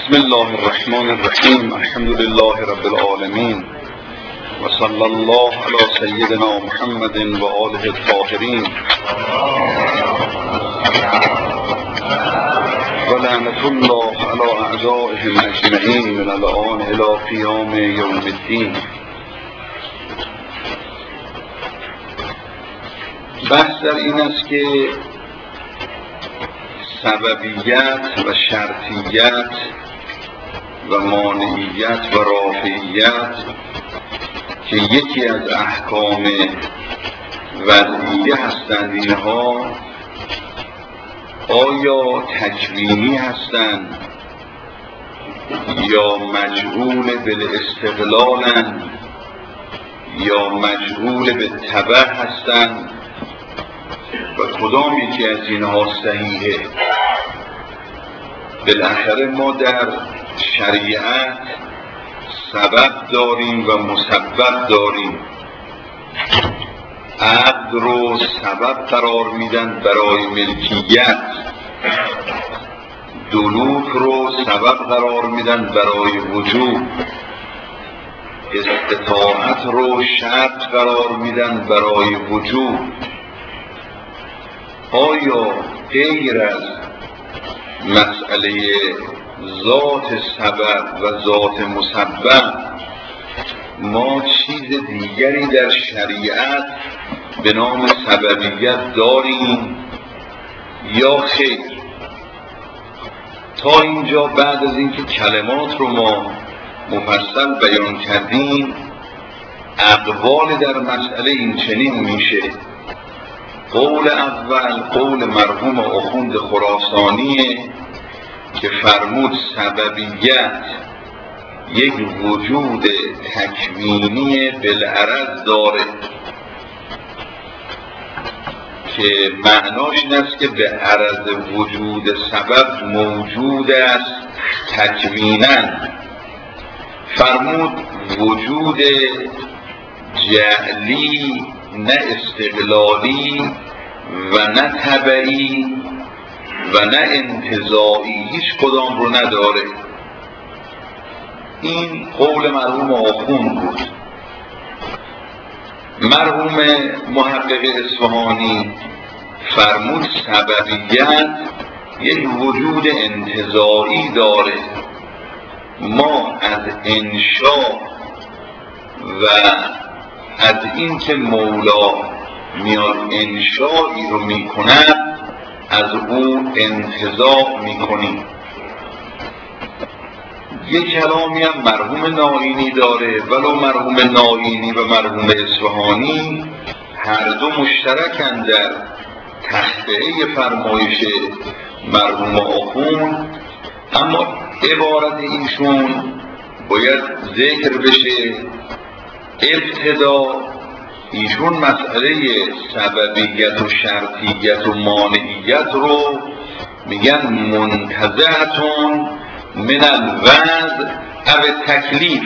بسم الله الرحمن الرحیم. الحمد لله رب العالمین و صلی الله علی سیدنا محمد و آله الطاهرین و لعنة الله علی اعدائهم اجمعین من الآن الی قیام یوم الدین. بحث در این است که سببیت و شرطیت و مانعیت و رافعیت که یکی از احکام وضعیه هستند، اینها آیا تکوینی هستند یا مجعول بالاستقلالند یا مجعول بالتبع هستند و کدام یکی از اینها صحیحه؟ بالاخره ما در شریعت سبب داریم و مسبب داریم. عقد رو سبب قرار میدن برای ملکیت، دلوک رو سبب قرار میدن برای وجوب، استطاعت رو شرط قرار میدن برای وجوب. آیا غیر از مسئله ذات سبب و ذات مسبب ما چیز دیگری در شریعت به نام سببیت داریم یا خیر؟ تا اینجا بعد از اینکه کلمات رو ما مفصل بیان کردیم، اقوال در مسئله این چنین میشه. قول اول قول مرحوم آخوند خراسانیه که فرمود سببیت یک وجود تکوینی بالعرض داره، که معناش این است که به عرض وجود سبب موجود است تکویناً. فرمود وجود جعلی، نه استقلالی و نه تبعی و نه انتزاعی، هیچ کدام رو نداره. این قول مرحوم آخوند بود. مرحوم محقق اصفهانی فرمود سببیت یک وجود انتزاعی داره. ما از انشاء و از این که مولا میاد انشایی رو میکند از او انتزاع میکنیم. یک کلامی هم مرحوم نائینی داره، ولو مرحوم نائینی و مرحوم اصفهانی هر دو مشترکن در تخطئه فرمایش مرحوم آخوند، اما عبارت ایشون باید ذکر بشه. ابتدا ایشون مسئله سببیت و شرطیت و مانعیت رو میگن منتزعتون من الوضع او تکلیف،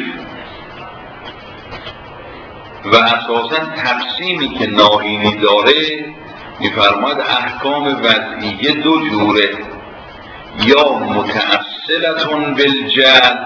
و اساسا تقسیمی که نائینی داره میفرماید احکام وضعیه دو جوره، یا متأصلتون بالجعل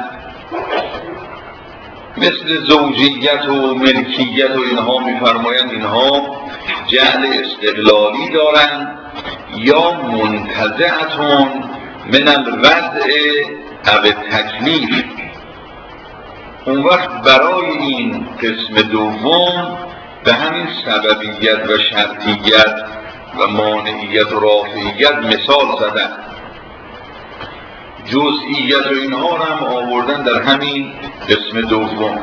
مثل زوجیت و ملکیت و اینها، میفرمایند اینها جعل استقلالی دارن، یا منتزعتون من الوضع او تکلیف. اون وقت برای این قسم دوم به همین سببیت و شرطیت و مانعیت و رافعیت مثال زدن. جزئیت و اینها رو هم آوردن در همین قسم دوم.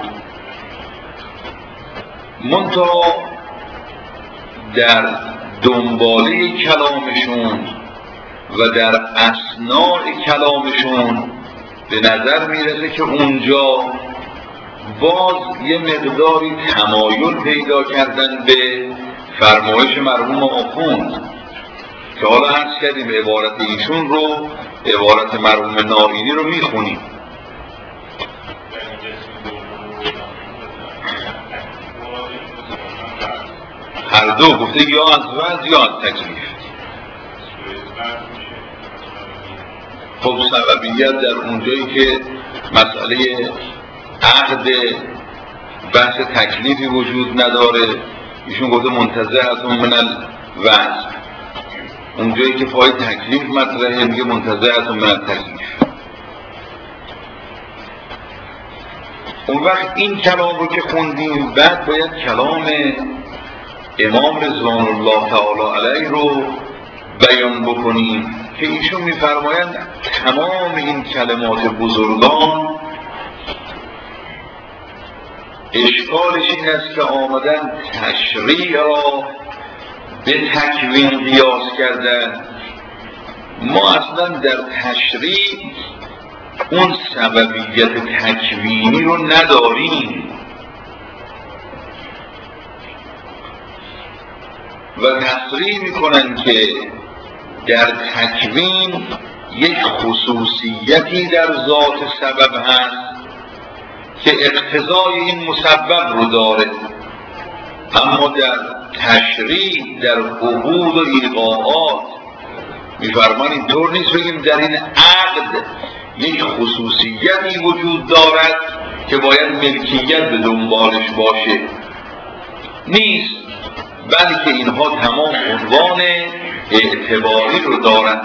منتها در دنباله کلامشون و در اثناء کلامشون به نظر میرسه که اونجا باز یه مقداری تمایل پیدا کردن به فرمایش مرحوم آخوند، که حالا عرض کردیم عبارت ایشون رو، عبارت مرحوم نائینی رو میخونیم. هر دو گفته یا از وضع یا از تکلیف. خب سببیت در اونجایی که مسئله عقد بحث تکلیفی وجود نداره، ایشون گفته منتزعتون من الوضع. اونجایی که پای تکلیف مطرحه میگه منتزعتون من التکلیف. اون وقت این کلام رو که خوندیم بعد باید کلام امام رضوان الله تعالی علیه رو بیان بکنیم که ایشون میفرمایند تمام این کلمات بزرگان اشکالش این است که آمدن تشریع را به تکوین قیاس کردن. ما اصلا در تشریع اون سببیت تکوینی رو نداریم و تصریح میکنن که در تکوین یک خصوصیتی در ذات سبب هست که اقتضای این مسبب رو داره، اما در تشریع در عقود و ایقاعات میفرمان اینطور نیست بگیم در این عقد یک خصوصیتی وجود دارد که باید ملکیت به دنبالش باشه، نیست، بلکه اینها تمام عنوان اعتباری رو دارند.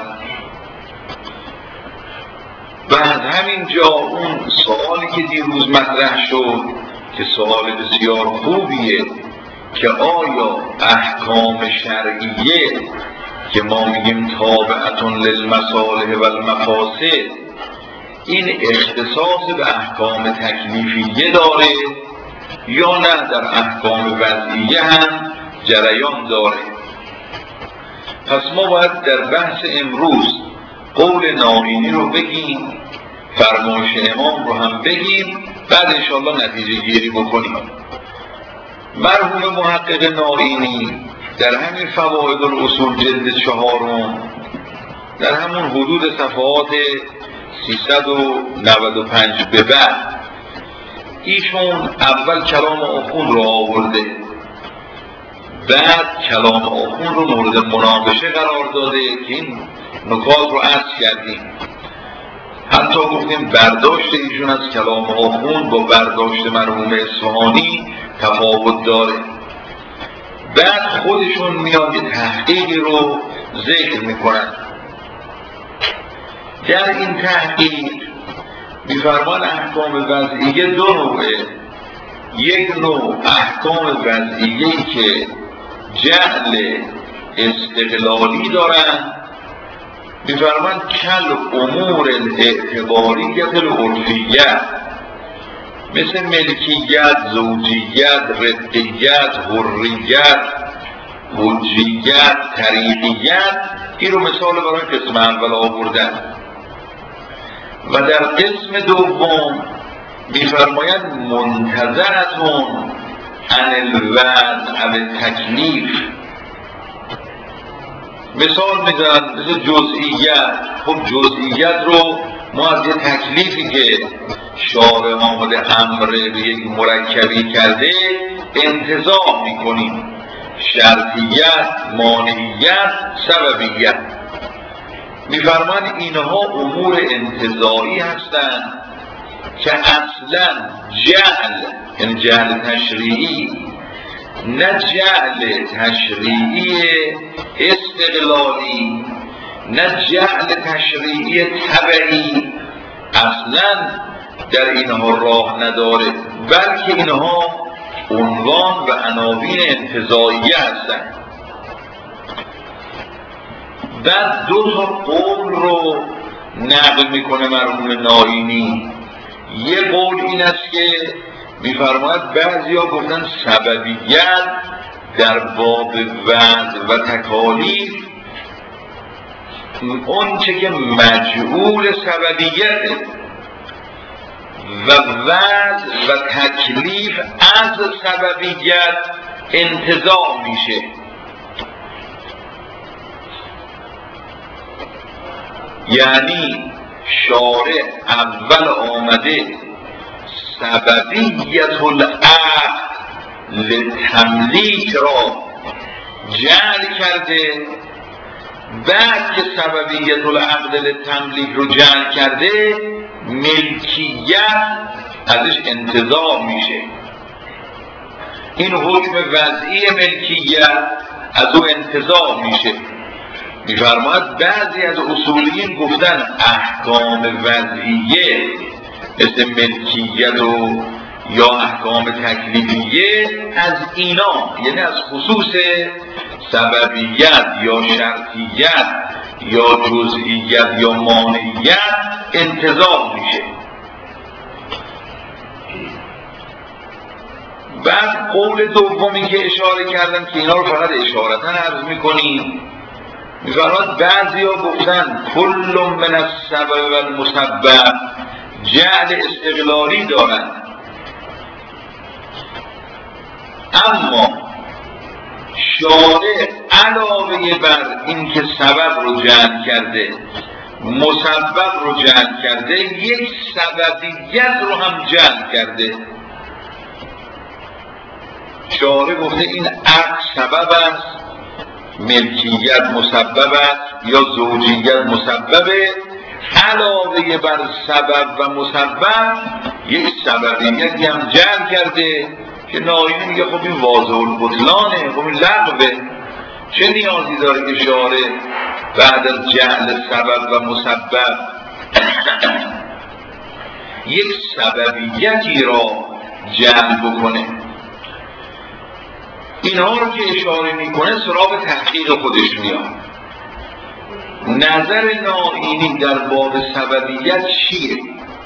و از همین جا اون سوالی که دیروز مطرح شد که سوال بسیار خوبیه که آیا احکام شرعیه که ما میگیم تابعتون للمصالح و المفاسد این اختصاص به احکام تکلیفیه داره یا نه در احکام وضعیه هم جریان داره؟ پس ما باید در بحث امروز قول نائینی رو بگیم، فرمایش امام رو هم بگیم، بعد انشاءالله نتیجه گیری بکنیم. مرحوم محقق نائینی در همین فواید الاصول جلد 4 در همون حدود صفحات 395 به بعد ایشون اول کلام آخوند رو آورده، بعد کلام آخوند رو مورد مناقشه قرار داده که این نکات رو عرض کردیم. حتی گفتیم برداشت ایشون از کلام آخوند با برداشت مرحوم اصفهانی تفاوت داره. بعد خودشون میان یه تحقیقی رو ذکر میکنن. در این تحقیق میفرمان احکام وضعیه دو نوعه. یک نوع احکام وضعیه‌ای که جعل استقلالی دارن، میفرمان کل امور الاعتباریت العرفیه، مثل ملکیت، زوجیت، رقیت، حریت، حجیت، طریقیت. این رو مثال برای قسم اول آوردن. و در قسم دوم میفرماید منتظرتون عن الوضع و تکلیف. مثال میزنن مثل جزئیت. خب جزئیت رو ما از یه تکلیفی که شارع آمده امر به یک مرکبی کرده انتزاع میکنیم: شرطیت، مانعیت، سببیت. میفرمان اینها امور انتزاعی هستند که اصلا جعل، یعنی جعل تشریعی، نه جعل تشریعی استقلالی، نه جعل تشریعی تبعی، اصلا در اینها راه نداره، بلکه اینها عنوان و عناوین انتزاعیه هستند. بعد دو تا قول رو نقل میکنه مرحوم نائینی. یه قول این است که میفرماید بعضیا گفتن سببیت در باب وضع و تکالیف اون چه که مجعول سببیته و وضع و تکلیف از سببیت انتزاع میشه. یعنی شارع اول آمده سببیت العقد لتملیک را جعل کرده، بعد که سببیت العقد تملیک رو جعل کرده، ملکیت ازش انتزاع میشه. این حکم وضعی ملکیت از او انتزاع میشه. میفرماید بعضی از اصولیین گفتن احکام وضعیه مثل ملکیت و یا احکام تکلیفیه از اینا، یعنی از خصوص سببیت یا شرطیت یا جزئیت یا مانعیت انتزاع میشه. بعد قول دومی که اشاره کردم که اینا رو فقط اشارتا عرض میکنیم، میفرماید بعضی ها گفتن کل من السبب و المسبب جعل استقلالی دارن، اما شارع علاوه بر این که سبب رو جعل کرده مسبب رو جعل کرده، یک سببیت رو هم جعل کرده. شارع گفته این عقد سبب است، ملکیت مسبب است یا زوجیت مسببه، علاوه بر سبب و مسبب یک سببیتی هم جعل کرده که ناینی میگه خب این واضح البطلانه، خب این لغوه، چه نیازی داره که شارع بعد از جعل سبب و مسبب یک سببیتی را جعل بکنه. اینها رو که اشاره میکنه سراغ تحقیق خودش میاد. نظر ناینی در باب سببیت چیه؟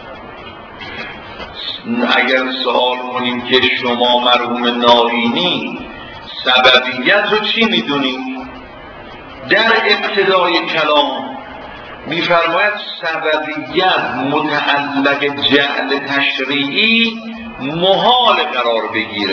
اگر سوال کنیم که شما مرحوم ناینی سببیت رو چی میدونید؟ در ابتدای کلام میفرماید سببیت متعلق جعل تشریعی محال قرار بگیره،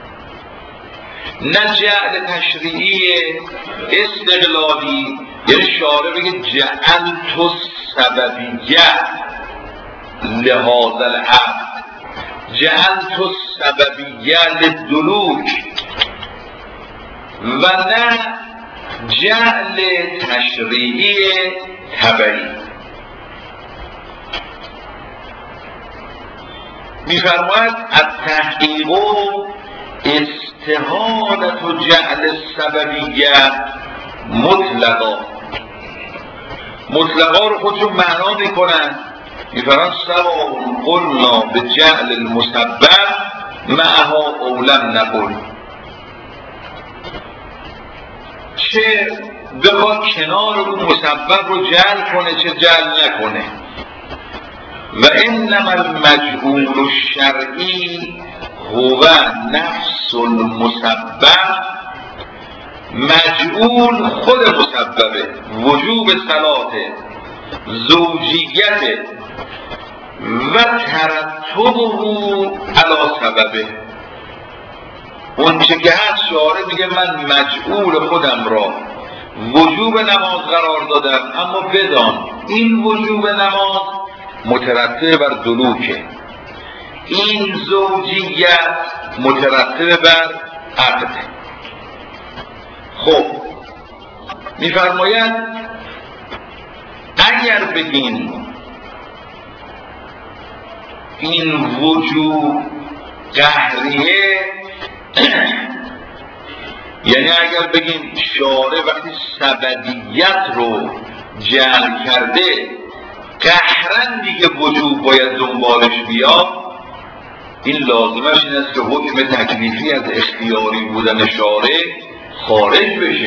نه جعل تشریعی استقلالی، یعنی شارع بگه جعلت السببیت لهذا العقد، جعلت السببیت للدلوک، و نه جعل تشریعی تبعی. میفرماید التحقیق استحالت و جعل السببیت مطلقا. مطلقا رو خودشون معنا میکنن، میفرماید سواء قلنا به جعل المسبب معها او لم نقل، چه بخواد کنار اون مسبب رو جعل کنه چه جعل نکنه. و انما المجعول الشرعی هو نفس المسبب، مجعول خود مسببه، وجوب صلاة، زوجیت و ترتبه علی سببه. اون چه که هست شارع میگه من مجعول خودم را وجوب نماز قرار دادم، اما بدان این وجوب نماز مترتب بر دلوکه، این زوجیت مترتب بر عقده. خب میفرماید اگر بگین این وجوب قهریه، یعنی اگر بگیم شارع وقتی سببیت رو جعل کرده قهرن دیگه وجوب باید دنبالش بیاد، این لازمش این است که حکم تکلیفی از اختیاری بودن شارع خارج بشه،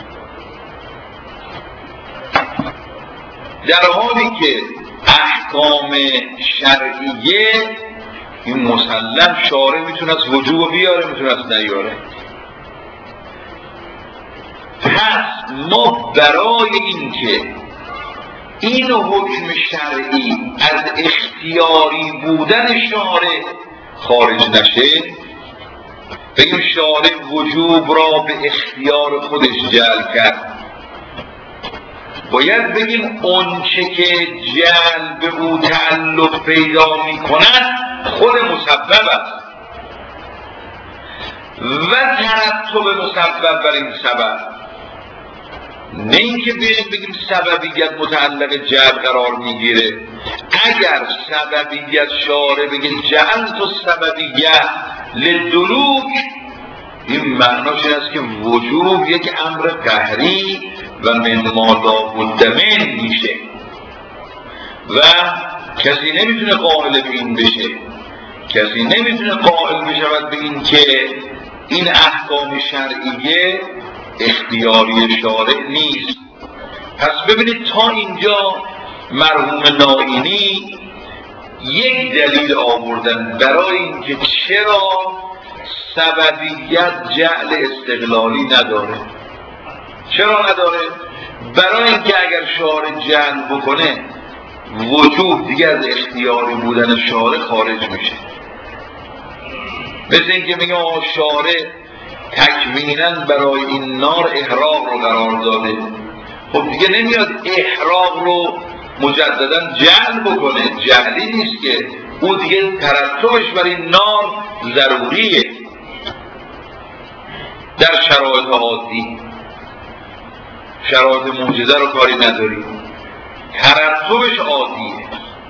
در حالی که احکام شرعیه این مسلم شارع میتونه از وجوب بیاره میتونه از نیاره. پس ما برای این که این حکم شرعی از اختیاری بودن شارع خارج نشه، بگیم شارع وجوب را به اختیار خودش جعل کرد، باید بگیم اون چه که جعل به او تعلق پیدا می کند خود مسبب است و ترتب مسبب بر این سبب. نه اینکه بگیم سببیت متعلق جعل قرار میگیره. اگر سببیت شارع بگه جعلت السببیت للدلوک، این معناش این است که وجوب یک امر قهری و من ما لابد منه میشه و کسی نمیتونه قائل به این بشه. کسی نمیتونه قائل بشود به این که این احکام شرعیه اختیاری شارع نیست. پس ببینید تا اینجا مرحوم نائینی یک دلیل آوردن برای اینکه چرا سببیت جعل استقلالی نداره. چرا نداره؟ برای اینکه اگر شارع جعل بکنه وجوب دیگر از اختیاری بودن شارع خارج میشه. مثل اینکه میگه شارع تکویناً برای این نار احراق رو قرار داده، خب دیگه نمیاد احراق رو مجددا جعل بکنه. جعلی نیست که، او دیگه ترتبش برای نار ضروریه در شرایط عادی. شرایط معجزه رو کاری نداری، ترتبش عادیه.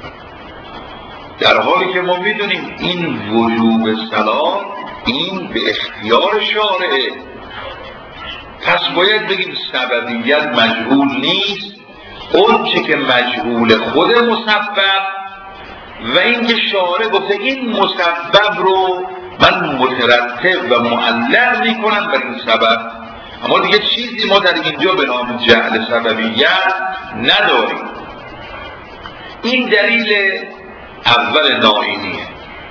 در حالی که ما میدونیم این وجوب صلاة این به اختیار شارعه. پس باید بگیم سببیت مجهول نیست، اون چه که مجهول خود مسبب و اینکه شارع گفته این مسبب رو من مترتب و معلق میکنم بر این سبب. اما دیگه چیزی ما در اینجا به نام جعل سببیت نداریم. این دلیل اول نائینیه.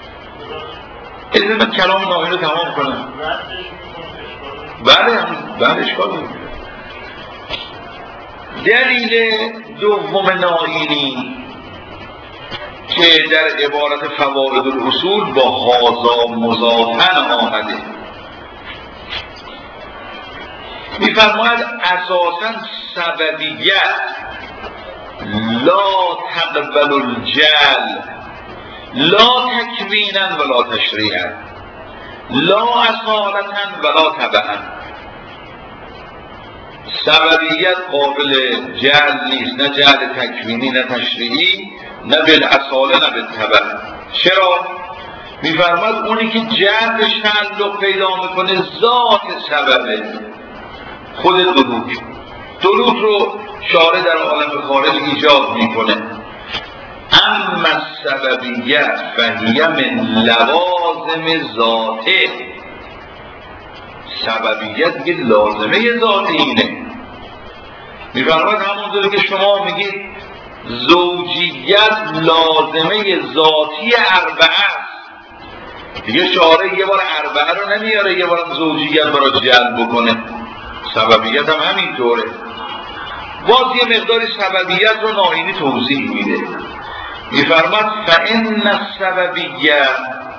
من کلام نائینی رو تمام کنم. بله اشکال نمی‌کنه. دلیل دوم نائینی که در عبارت فواید الاصول با هذا مضافن آمده، می‌فرماید اساساً سببیت لا تقبل الجعل لا تکوینا ولا تشریعا لا اصالتا ولا تبعا. سببیت قابل جعل نیست، نه جعل تکوینی نه تشریعی، نه بالاصاله نه بالتبع. چرا؟ میفرماید اونی که جعلش تعلق پیدا میکنه ذات سببه، خود دلوک رو شارع در عالم خارج ایجاد میکنه. اما السببیت فهی من لوازم ذاته. سببیت یه لازمه ذاتی اینه. میفرماید همونطوری که شما میگید زوجیت لازمه ذاتی اربعه است، دیگه شارع یه بار اربعه رو نمیاره یه بار زوجیت برای جلب بکنه. سببیت هم همینطوره. باز یه مقداری سببیت رو نائینی توضیح میده. میفرماید فإن السببیت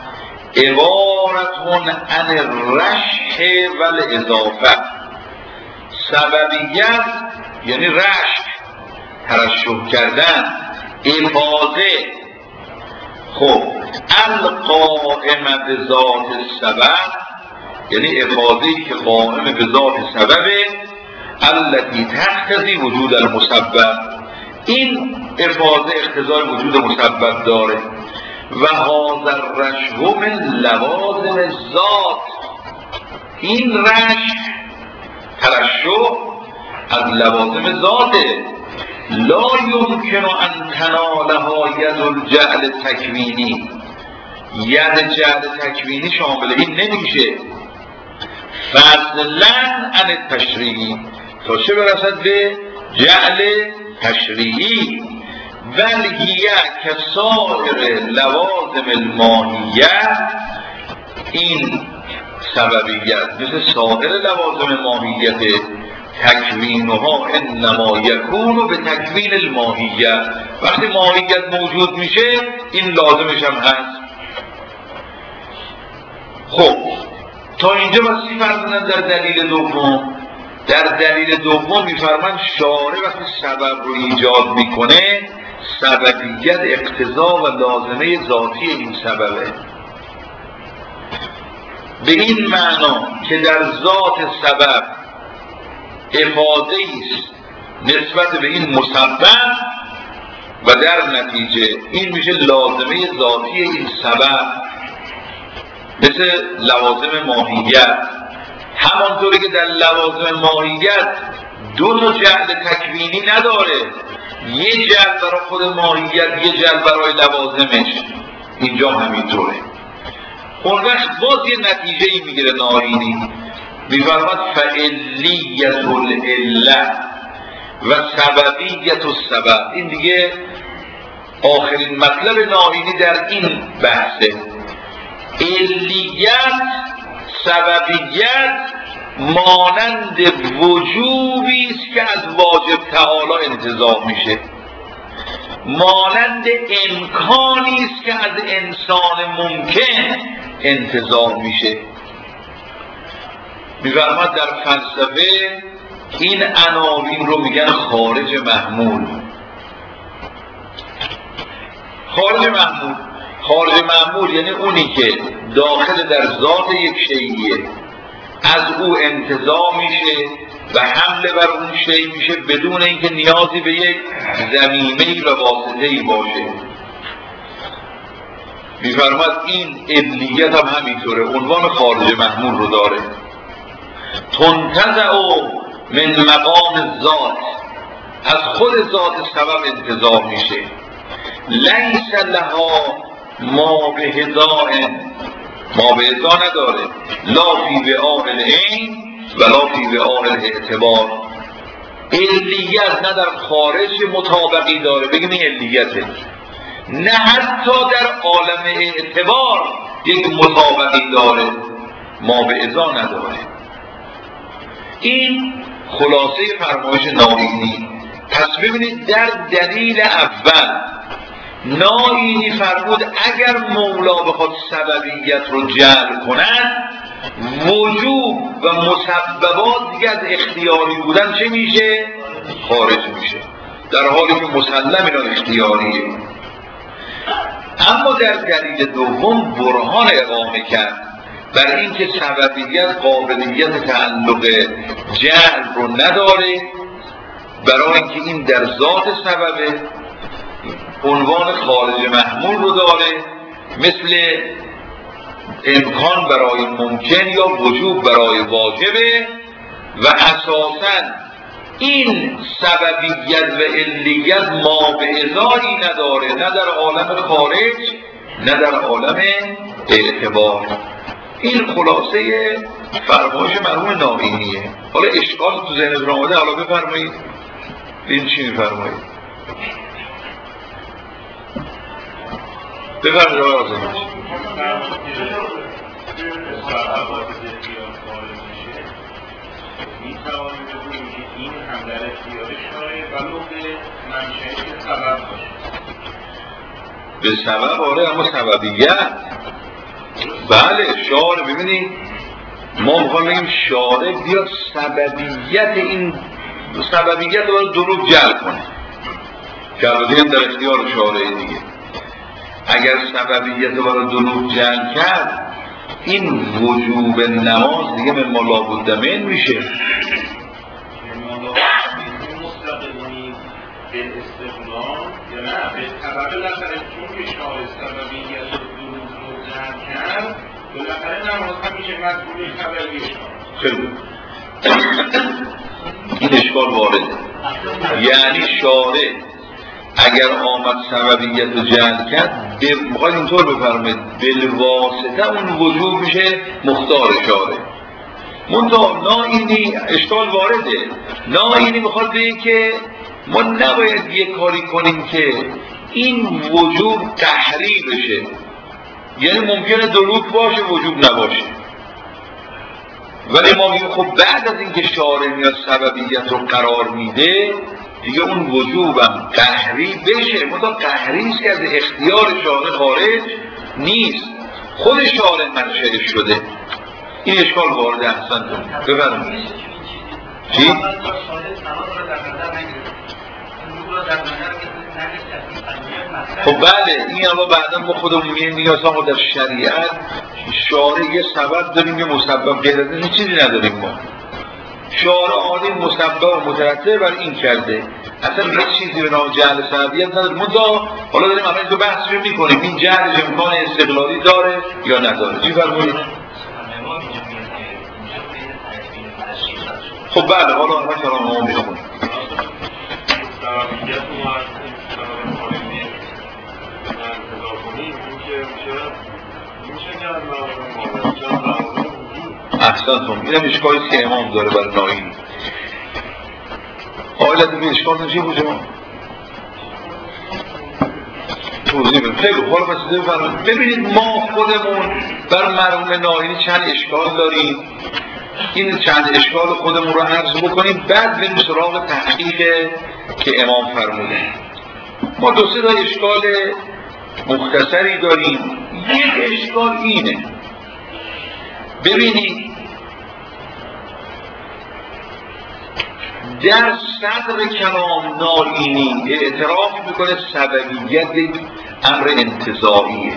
عبارت عن الرشح والاضافه. سببیت یعنی رشح، ترشح کردن، افاضه. خب القائم به ذات السبب یعنی افاضه‌ای که قائم به ذات سببه، التي تقتضی وجود المسبب. این افاضه اقتضای وجود مسبب داره. و هذا الرشح من لوازم الذات. این رشح ترشح از لوازم ذاته. لا يمكن ان تنالها ید الجعل تکوینی. ید جعل تکوینی شامل این نمیشه. فضلا عن التشریعی، تا چه برسد به جعل تشریعی. ولهیه که سایر لوازم الماهیه، این سببیت مثل سایر لوازم ماهیت تکوینها انما یکون به تکوین الماهیه. وقتی ماهیت موجود میشه این لازمش هم هست. خب تا اینجا بسی فرمودن در دلیل دوم. در دلیل دوم میفرمان شارع وقتی سبب رو ایجاد میکنه سببیت اقتضا و لازمه ذاتی این سببه. به این معنا که در ذات سبب افاده است نسبت به این مسبب و در نتیجه این میشه لازمه ذاتی این سبب، مثل لوازم ماهیت. همانطوری که در لوازم ماهیت دو تا جعل تکوینی نداره، یه جعل برای خود ماهیت، یه جعل برای لوازمش، اینجا همینطوره. اون وقت باز یه نتیجه ای میگیره ناینی، میفرماد فعلیت العله و سببیت السبب. این دیگه آخرین مطلب ناینی در این بحثه. علیت، سببیت مانند وجوبی است که از واجب تعالی انتزاع میشه، مانند امکانی است که از انسان ممکن انتزاع میشه. می‌فرماد در فلسفه این عناوین رو میگن خارج محمول. خارج محمول یعنی اونی که داخل در ذات یک شیئیه، از او انتزاع میشه و حمله بر اون شیء میشه بدون اینکه نیازی به یک ضمیمه‌ای و واسطه‌ای باشه. می‌فرماد این علیت هم همینطوره، عنوان خارج محمول رو داره. تنتزع من مقام ذات، از خود ذات سبب انتزاع میشه. لیس لها ما به ازا نداره، لا فی وعاء العین و لا فی وعاء الاعتبار. علیت نه در خارج مطابقی داره بگیم این علیته، نه حتی در عالم اعتبار یک مطابقی داره، ما به ازا نداره. این خلاصه فرمایش ناینی. پس ببینید در دلیل اول ناینی فرمود اگر مولا بخواد سببیت رو جعل کند، وجوب و مسببات دیگه از اختیاری بودن چه میشه؟ خارج میشه، در حالی که مسلم اینا اختیاریه. اما در دلیل دوم برهان اقامه کرد بر اینکه سببیت قابلیت تعلق جعل رو نداره، برای اینکه این در ذات سببه، عنوان خارج محمول رو داره، مثل امکان برای ممکن یا وجوب برای واجبه. و اساساً این سببیت و علیت ما به ازایی نداره، نه در عالم خارج نه در عالم اعتبار. این خلاصه فرمایش مرحوم ناینیه. حالا اشکال تو ذهنتون آمده، حالا بفرمایید این چی میفرمایید؟ بفرمایید آقای آزمش. میتوانیم بگوییم که این هم در اختیار شارع ولو به منشأ سبب باشه. به سبب آره، اما سببیت بله شارع. ببینید ما میخوام بگیم شارع بیاد سببیت، این سببیت رو باید دروغ جلب کنه که البته در اختیار شارع دیگه. اگر سببیت رو باید دروغ جلب کرد، این وجوب نماز دیگه من ما لابد من میشه. مستقیمی به استقلال یا نه به طبق بالاخره چون که شارع سببیت رو دروغ جلب کرد، بالاخره نماز هم میشه مدخول خبری شارع. خیلی این اشکال وارده. یعنی شارع اگر آمد سببیت رو جعل کرد، میخواید اینطور بفرمید بالواسطه اون وجوب میشه مختار شارع. منتها ناینی اشکال وارده. ناینی میخواد بگه که ما نباید یه کاری کنیم که این وجوب قهری بشه، یعنی ممکنه دروغ باشه وجوب نباشه، ولی ما میگیم خب بعد از اینکه شارع میاد سببیت رو قرار میده دیگه اون وجوبم قهری بشه. منتها قهری است که از اختیار شارع خارج نیست، خود شارع منشأ شده. این اشکال وارد احسن بفرمایید. چی؟ خب بله این اما بعدا ما خودمون میگیم ما در شریعت شارع یه سبب داریم یه مسبب، غیر از این چیزی نداریم ما. شعار عالی مسبب و مترتب بر این کرده. اصلا هیچ چیزی به نام جهل سببیت نداره. حالا داریم الان اینجا بحث رو میکنیم این جهلش امکان استقلالی داره یا نداره. چی فرمودید؟ خب بله، حالا همه کلام ما میخونیم. احسنتون، این هم اشکالیست که امام داره برای ناینی. آیلت دیگه اشکال نشی بود امام توضیح بریم. خیلی حالا بسیده بفرمایید. ببینید ما خودمون بر مرحوم ناینی چند اشکال داریم. این چند اشکال خودمون رو عرض بکنیم، بعد بریم سراغ تحقیق که امام فرمودن. ما دو سه تا اشکال مختصری داریم. یک اشکال اینه، ببینید در صدر کلام ناینی اعتراف میکنه سببیت امر انتزاعیه،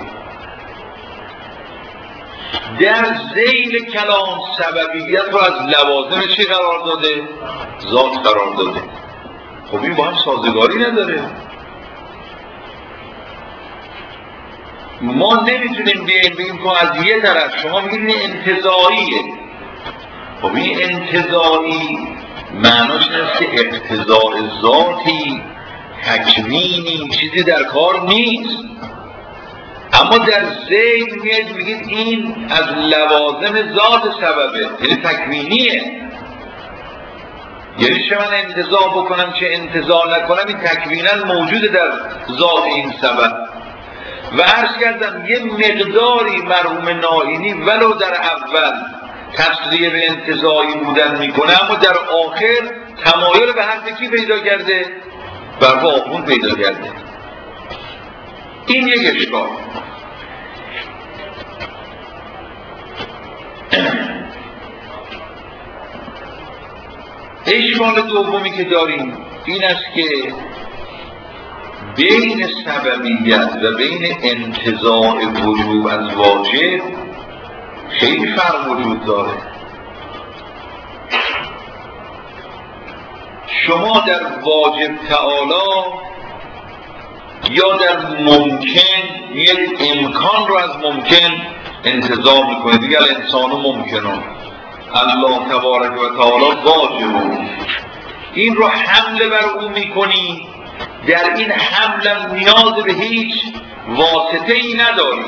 در ذیل کلام سببیت رو از لوازم چی قرار داده؟ ذات قرار داده. خب این با هم سازگاری نداره. ما نمیتونیم بگیم که از یه طرف شما میگید انتزاعیه. خب این انتزاعی معناش نیست که اقتضاء ذاتی تکوینی چیزی در کار نیست، اما در ذیل میگید این از لوازم ذات سببه، یعنی تکوینیه. یعنی چه من انتزاع بکنم چه انتزاع نکنم این تکوینا موجوده در ذات این سبب. و عرض کردم یه مقداری مرحوم ناینی ولو در اول تصریح به انتزاعی بودن میکنه، اما در آخر تمایل به حرف کی پیدا کرده؟ بر آخون پیدا کرده. این یک اشکال. اشکال دومی که داریم این است که بین سببیت و بین انتزاع وجوب از واجب خیلی فرق وجود داره. شما در واجب تعالی یا در ممکن یک امکان رو از ممکن انتزاع میکنه، دیگر انسانو ممکنون الله تبارک و تعالی واجب، این رو حمله بر او میکنی. در این حمل نیاز به هیچ واسطه ای نداری.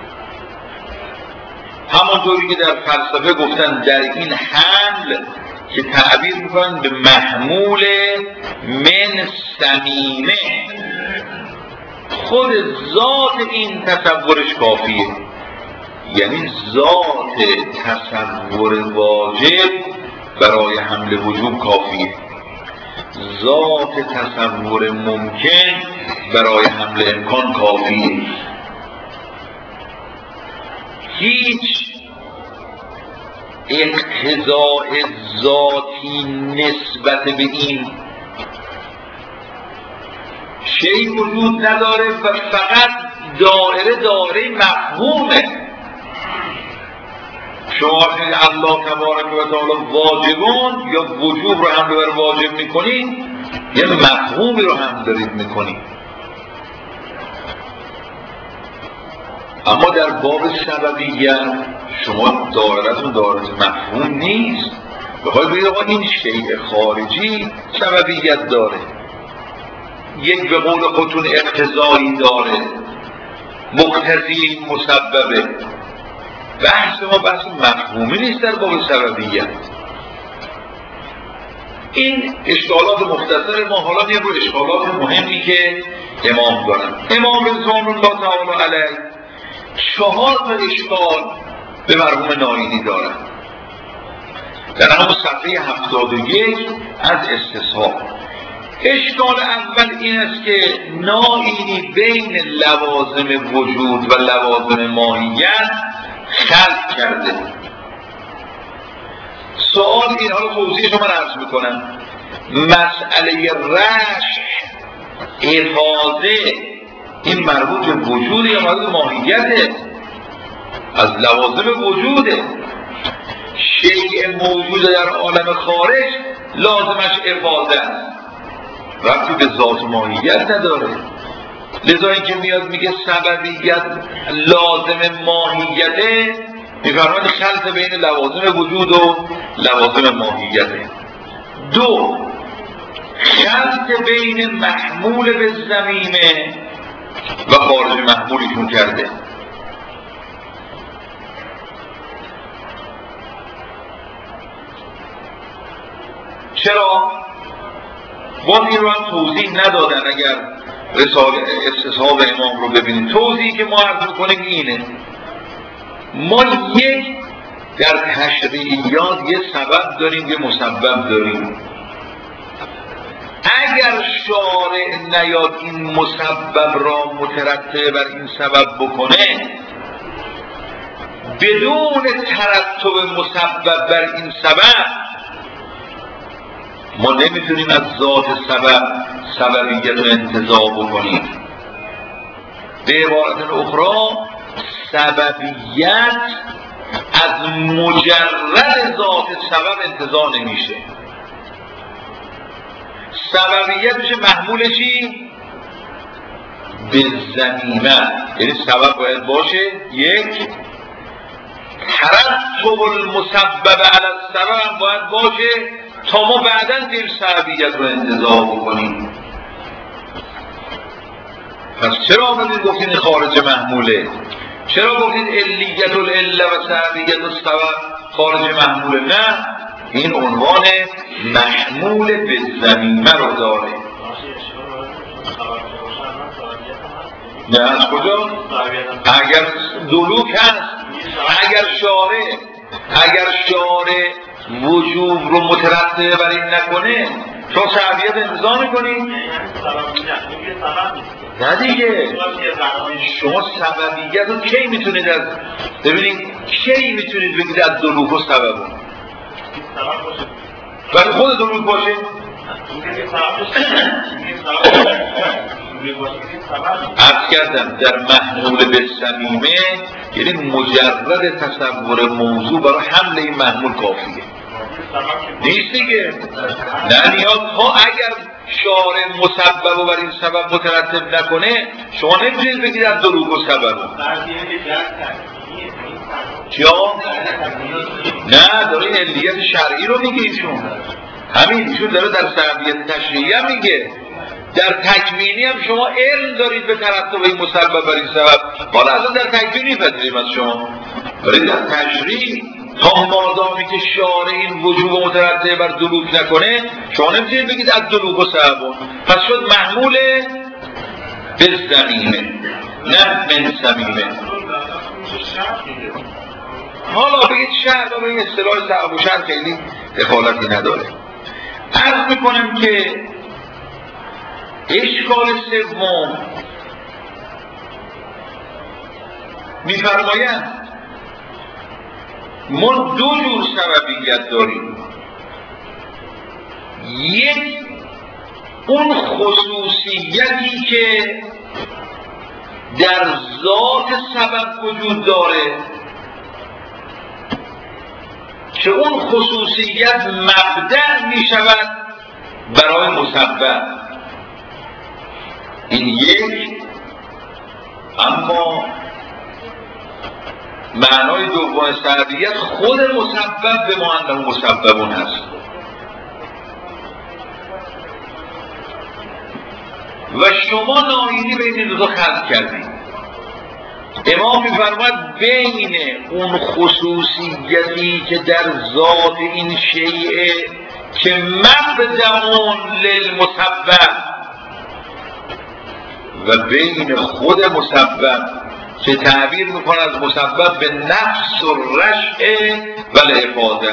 همانطوری که در فلسفه گفتن در این حمل که تعبیر میکنن به محمول من سمیمه، خود ذات این تصورش کافیه. یعنی ذات تصور واجب برای حمل وجوب کافیه، ذات تصور ممکن برای حمل امکان کافیه. هیچ اقتضاء ذاتی نسبت به این شیء وجود نداره و فقط دایره مفهومه. شما وقتی الله تبارک و تعالی واجبون یا وجوب رو هم بر واجب میکنید، یه مفهومی رو هم دارید میکنید. اما در باب سببیت شما دایره‌تون دایره مفهوم نیست. بخواید بگید آقا این شیء خارجی سببیت داره، یک به قول خودتون اقتضایی داره، مقتضی مسببه. بحث ما بحث مفهومی نیست در باب سببیت. این اشکالات مختصر ما. حالا میام رو اشکالات مهمی که امام دارن. امام رضوان الله تعالی علیه 4 تا اشکال به مرحوم ناینی دارن. در همون صفحه 71 از استصحاب. اشکال اول این است که ناینی بین لوازم وجود و لوازم ماهیت خلق کرده. سوال این، حالا توضیحش رو من عرض میکنم. مسئله رشح، افاضه، این مربوط به وجود یا مربوط به ماهیته؟ از لوازم وجوده. شیء موجود در عالم خارج لازمش افاده است، ربطی به ذات ماهیت نداره. لذا اینکه میاد میگه سببیت لازم ماهیته، میفرماید خلط بین لوازم وجود و لوازم ماهیته. دو، خلط بین محمول به ضمیمه و خارج محمولیشون کرده. چرا؟ باز این رو هم توضیح ندادن. اگر رساله استصحاب امام رو ببینید، توضیحی که ما عرض میکنیم اینه: ما یک در تشریعیات یه سبب داریم، یه مسبب داریم. اگر شارع نیاد این مسبب را مترتب بر این سبب بکنه، بدون ترتب مسبب بر این سبب ما نمیتونیم از ذات سبب سببیت رو انتزاع بکنیم. به عبارت اخرى، سببیت از مجرد ذات سبب انتزاع نمیشه. سببیت میشه محمول چی؟ به ضمیمه. یعنی سبب باید باشه یک، ترتب المسبب علی السبب هم باید باشه تا ما بعداً دیم سببیت رو انتزاع بکنیم. پس چرا آمدید گفتین خارج محموله؟ چرا گفتید علیت العله و سببیت السبب خارج محموله؟ نه، این عنوان محمول به ضمیمه رو داره. نه از کجا؟ اگر دلوک هست، اگر شارع وجوب رو مترتب بر این نکنه، شما سببیت انتزاع میکنی؟ نه دیگه، شما سببیت رو کی میتونید از ببینید کی میتونید بگید از دلوک و سبب برای خود دلوک باشه؟ عرض کردم در محمول به ضمیمه یعنی مجرد تصور موضوع برای حمل این محمول کافیه، نیست دیگه. نه نیاز ها اگر شارع مسبب و بر این سبب مترتب نکنه، شما نمیتونید بگید از دلوک و سبب. چیا؟ نه، داره این علیت شرعی رو میگه ایشون. همین ایشون داره در سببیت تشریعی هم میگه. در تکوینی هم شما علم دارید به ترتب این مسبب بر این سبب، حالا اصلا در تکوینی پذیریم از شما، ولی در تشریع تا مادامی که شارع این وجوب مترتب بر دلوک نکنه، شما نمیتونید بگید از دلوک و سبب. پس شد محمول به ضمیمه نه من ضمیمه. حالا بگید شرط و به این اصطلاح سبب و شرط خیلی دخالتی نداره. عرض میکنم که اشکال سوم میفرمایند ما دو جور سببیت داریم. یک، اون خصوصیتی که در ذات سبب وجود داره که اون خصوصیت مبدأ می شود برای مسبب. این یک. اما معنای دوم سببیت خود مسبب به ما انه مسببون هست و شما ناینی بین این دو خلط کردید. امام می‌فرماید بین اون خصوصیتی که در ذات این شیء که مبدأ للمسبب و بین خود مسبب که تعبیر میکنه از مسبب به نفس و رشع و الافاده،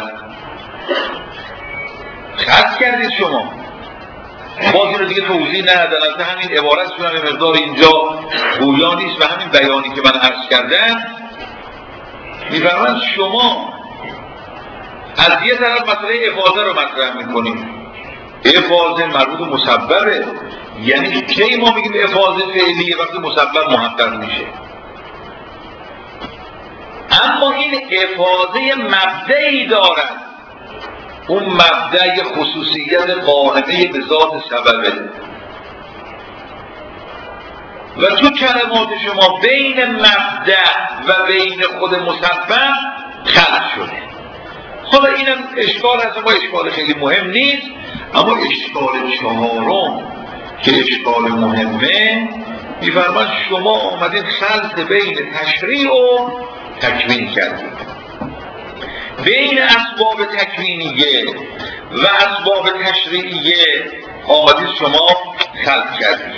خط کردید شما. باز این رو دیگه توضیح ندادن، از همین عبارتشون هم مقدار اینجا گویا نیست و همین بیانی که من عرض کردم میفرمایند شما از یه طرف مسئله افاده رو مطرح میکنیم. افاده مربوط به مسببه، یعنی کی ما میگیم افاده فعلیه؟ وقتی مسبب محقق میشه. اما این افاضه مبدعی دارد، اون مبدع خصوصیت قائمه به ذات سببه و تو کلمات شما بین مبدع و بین خود مسبب خلط شده. حالا اینم اشکال هست، ما اشکال خیلی مهم نیست، اما اشکال چهارم که اشکال مهمه، می‌فرماید شما آمدید خلط بین تشریع و تکوین کردید، بین اسباب تکوینیه و اسباب تشریعیه آمدید شما خلط کردید.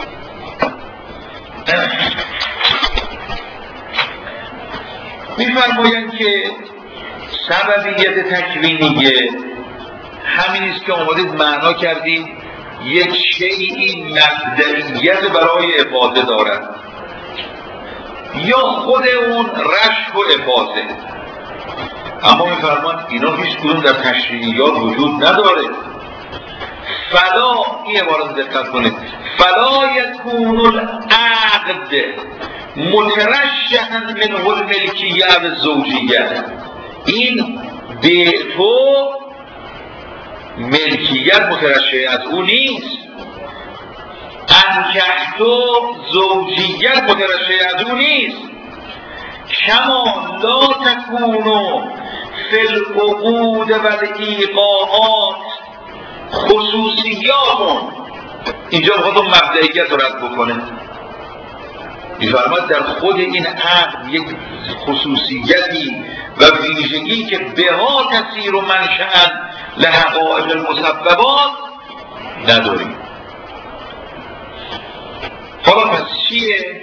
می‌فرمایند که سببیت تکوینیه همین است که آمدید معنا کردید یک شیئی مبدئیت برای افاضه دارد یا خود اون رشح و افاضه، اما می‌فرمایند اینا هیچ کدوم در تشریعیات وجود نداره. فلا، این عبارت دقت کنید، فلا یکون العقد مترشحا منه الملکیه و زوجیه، این به تو ملکیت مترشح از او نیست، انکحتو زوجیت مترشح از او نیست، کما لا تکونو فی العقود و الایقاعات خصوصیات. اینجا بخواد اون مبدئیت رو رد بکنه، می‌فرماید در خود این عقد یک خصوصیتی و ویژگی که بها تسیر و منشأ لحقائق المسببات نداریم. حالا پس چیه؟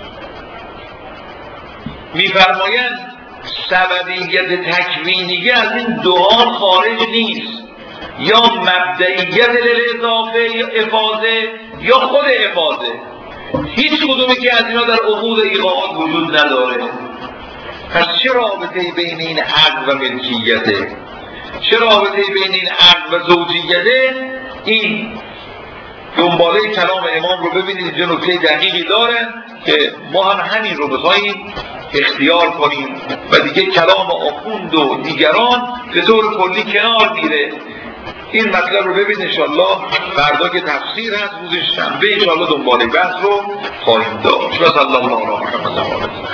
می‌فرمایند سببیت تکوینیه از این دو حال خارج نیست، یا مبدئیت للاضافه یا افاضه یا خود افاضه، هیچ کدومی که از اینا در عقود ایقاعات وجود نداره. پس چه رابطه‌ای بین این عقد و ملکیته؟ چه رابطه‌ای بین این عقد و زوجیته؟ این دنباله کلام امام رو ببینید، اینجا نکته دقیقی داره که ما هم همین رو بخواهیم اختیار کنیم و دیگه کلام آخوند و دیگران به طور کلی کنار میره. این مطلب رو ببین انشالله فردا که تفسیر هست روز شنبه انشالله دنباله بحث رو خواهیم داشت. و صلی الله علیه و محمد.